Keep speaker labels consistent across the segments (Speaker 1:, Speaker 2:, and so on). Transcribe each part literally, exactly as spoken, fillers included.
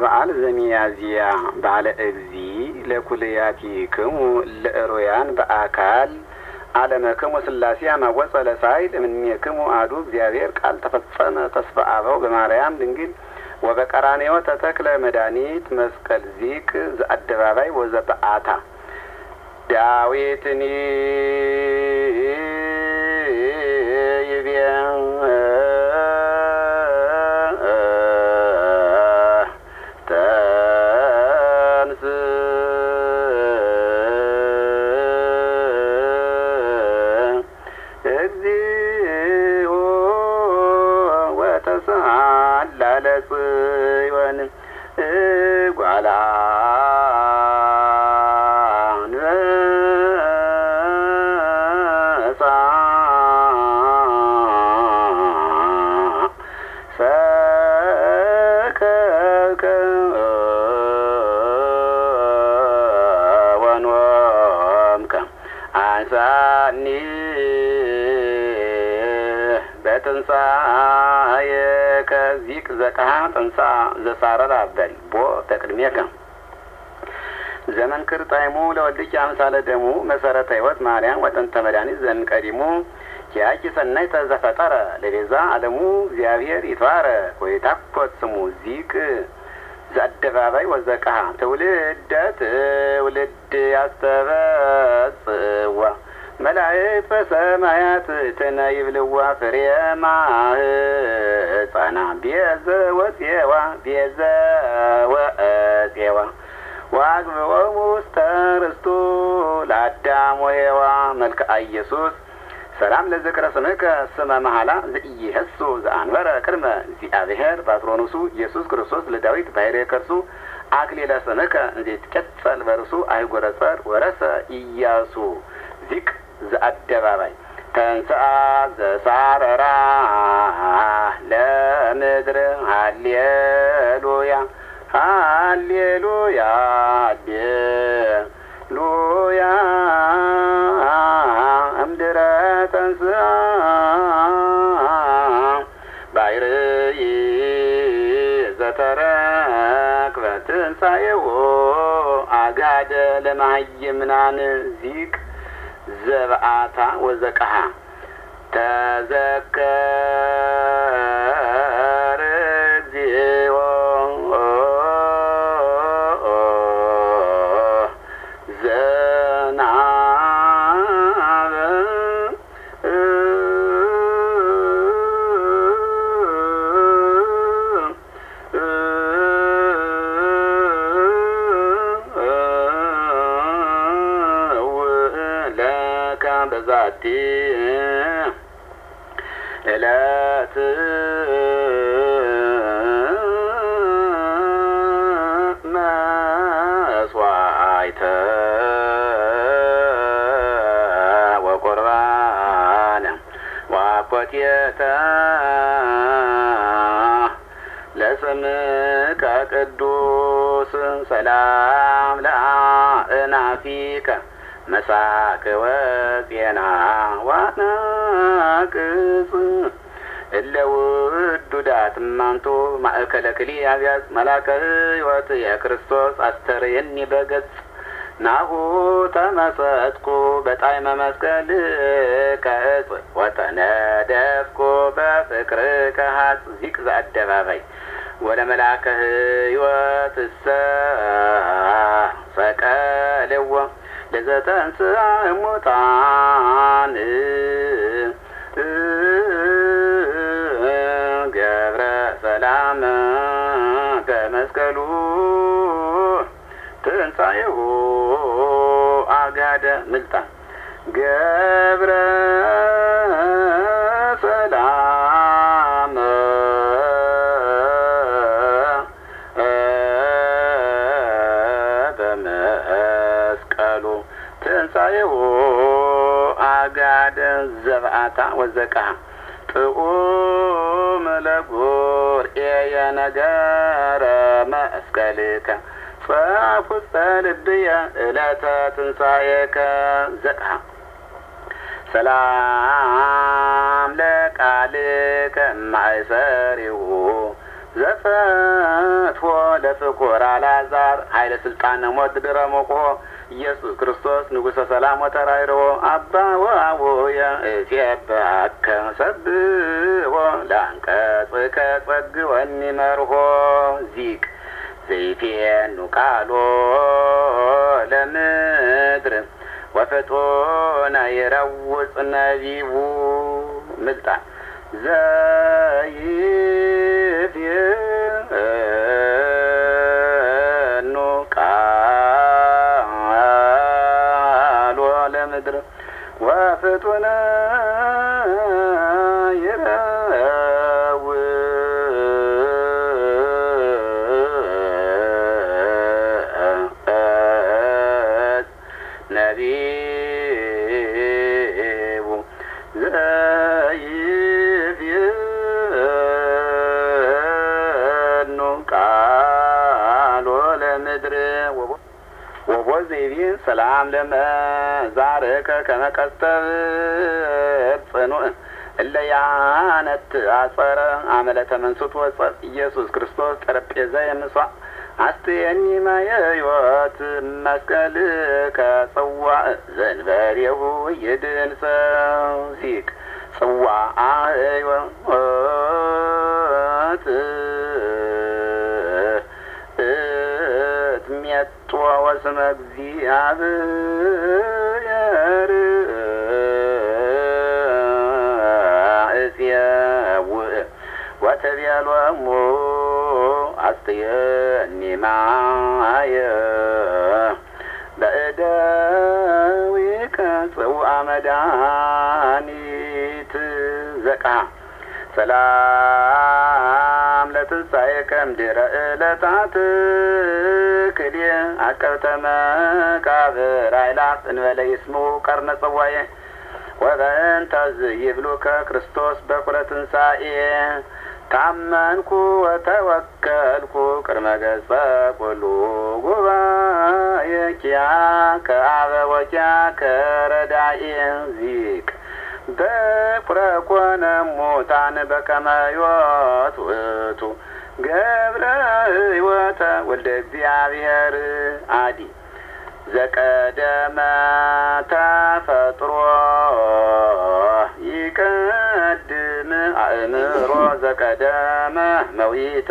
Speaker 1: በዓል ዘሚያዝያ ባለ እግዚ ለኩልያቲክሙ ለእሮያን በአካል ዓለመክሙ ሥላሴ አማወፀ ለሳይል እምኔክሙ አሐዱ እግዚአብሔር ቃል ተፈጸመ ተስፋ አበው በማርያም ድንግል ወበቀራንዮ ተተክለ መድኃኒት መስቀል ዚቅ ዘአደባባይ ወዘበአታ ዳዊትኒ በትንሣኤ ከዚቅ ዘቀሃ ጥንሳ ዘሳረራ በል ቦ ተቅድሜከ ዘመን ክርጣይሙ ለወልድኪ አምሳለ ደሙ መሰረተ ሕይወት ማርያም ወጥንተ መድኃኒት ዘእምቀዲሙ ኪያኪ ሰናይ ተዘፈጠረ ለቤዛ ዓለሙ እግዚአብሔር ይትባረክ ወይታኮት ስሙ ዚቅ ዘአደባባይ ወዘቀሃ ትውልደ ትውልድ ያስተበጽዋ መላእክት በሰማያት ተናይብልዋ ፍሬ ማህፀና ቤዘ ወፄዋ ቤዘ ወፄዋ ዋግብኦሙ ውስተ ርስቱ ለአዳም ወሔዋን መልክዓ ኢየሱስ ሰላም ለዝክረ ስምከ ስመ መሐላ ዘኢየሱስ ዘአንበረ ቅድመ እግዚአብሔር ባትሮኑሱ ኢየሱስ ክርስቶስ ለዳዊት ባሕርየ ከርሱ አክሊለ ስምከ እንዘይትቀጸል በርሱ አይጎረ ጸር ወረሰ ኢያሱ ዚቅ ዘአደባባይ ተንሥአ ዘሳረራ ለምድር ሃሌሉያ ሃሌሉያ ሃሌሉያ እምድረ ተንሥአ ባሕርይ ዘተረክበ ትንሣኤዎ አጋደ ለማህይምናን ዚቅ ዘበአታ ወዘቀሃ ተዘከር እግዚኦ ዘናበ በዛቲ ዕለት መስዋዕተ ወቁርባነ ወአኮቴተ ለስምከ ቅዱስ ሰላም ለአእናፊከ መሳክ ወጤና ዋናቅጽ እለ ውዱዳት እማንቱ ማእከለ ክልኤ አብያዝ መላከ ሕይወት የክርስቶስ አስተርእየኒ በገጽ ናሁ ተመሰጥኩ በጣዕመ መስቀልከ ዕፅ ወተነደፍኩ በፍቅርከ ሀጽ ዚቅ ዘአደባባይ ወለመላከ ሕይወት እሰ ሰቀልዎ ለዘተንሥአ እሙታን ገብረ ሰላም ከመስቀሉ ትንሣኤሁ አጋደ ምልጣ ገብረ ሰላም ትንሣኤዎ አጋደ ዘበአታ ወዘቀሃ ጥዑም ለጉርኤየ ነገረ መስቀልከ ጻፍ ውስተ ልብየ ዕለተ ትንሣኤከ ዘቀሃ ሰላም ለቃልከ ማእሰሪሁ ዘፈ ወፈትሖ ለፍቁር አልዓዛር ኃይለ ስልጣነ ሞት ድረ ሞቅሖ ኢየሱስ ክርስቶስ ንጉሠ ሰላም ወተራይርዎ አባ ወአቡየ እሴብሐከ ሰብሖ ለአንቀጽከ ጸግወኒ መርሖ ዚቅ ዘይፌኑ ቃሎ ለምድር ወፍጡነ ይረውጽ ነቢቡ ምልጣን ዘይፌኑ ቃሎ ለምድር ወፍጡነ ነቢቡ ዘይፌኑ ቃሎ ለምድር ወቦ ዘይቤ ሰላም ለመዛርከ ከመ ቀስተ ጽኑዕ እለ ያነት አጸረ አመለተ መንሱት ወጸት ኢየሱስ ክርስቶስ ጠረጴዛ የምስዋዕ አስተየኒ ማየ ሕይወት መስቀልከ ጽዋዕ ዘእንበሌሁ ይድንሰው ዚቅ ጽዋዕ ሕይወት እትሜጦ ወስመ እግዚአብሔር እፄውዕ ወተቤሎሙ አስተየኒ ማየ በእደዊከ ጽዋዕ መድኃኒት ዘቅሐ ሰላም ለትንሣኤከ እምድኅረ ዕለታት ክልኤ አቀብተ መቃብር አእላፍ እንበለ ይስምዑ ቀርነ ጽዋዔ ወበእንተ ዝይብሉከ ክርስቶስ በኵረ ትንሣኤ ታመንኩ ወተወከልኩ ቅድመ ገጸ ኩሉ ጉባኤ ኪያከ አበ ወኪያከ ረዳኤ ዚቅ በኵረ ኮነ እሙታን በከመ ዮት ውእቱ ገብረ ሕይወተ ወልደ እግዚአብሔር አዲ ዘቀደመ ተፈጥሮ ይቀድም አእምሮ ዘቀደመ መዊተ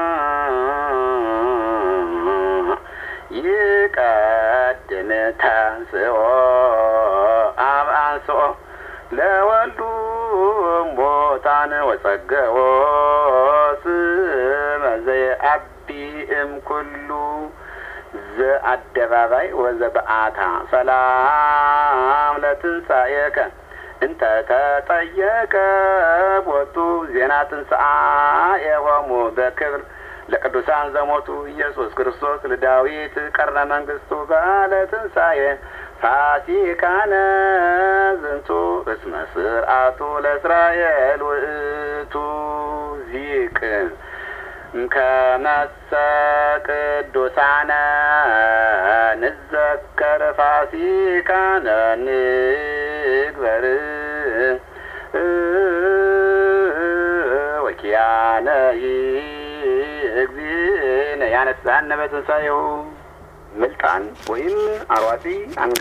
Speaker 1: ይቀድም ተንሥኦ አብ አንሥኦ ለወልዱ እሙታን ወጸገዎ ስመ ዘየዐቢ እምኩሉ ዘአደባባይ ወዘበአታ ሰላም ለትንሣኤከ እንተ ተጠየቀ ቦቱ ዜና ትንሣኤሆሙ በክብር ለቅዱሳን ዘሞቱ ኢየሱስ ክርስቶስ ለዳዊት ቀርነ መንግሥቱ በዓለ ትንሣኤ ፋሲካነ ዝንቱ እስመ ስርዓቱ ለእስራኤል ውእቱ ዚቅ ከመሰ ቅዱሳነ ንዘከር ፋሲካነ ንግበር ወኪያነ እግዚእነ ያነሳነ በትንሣኤው ምልጣን ወይም አርዋጺ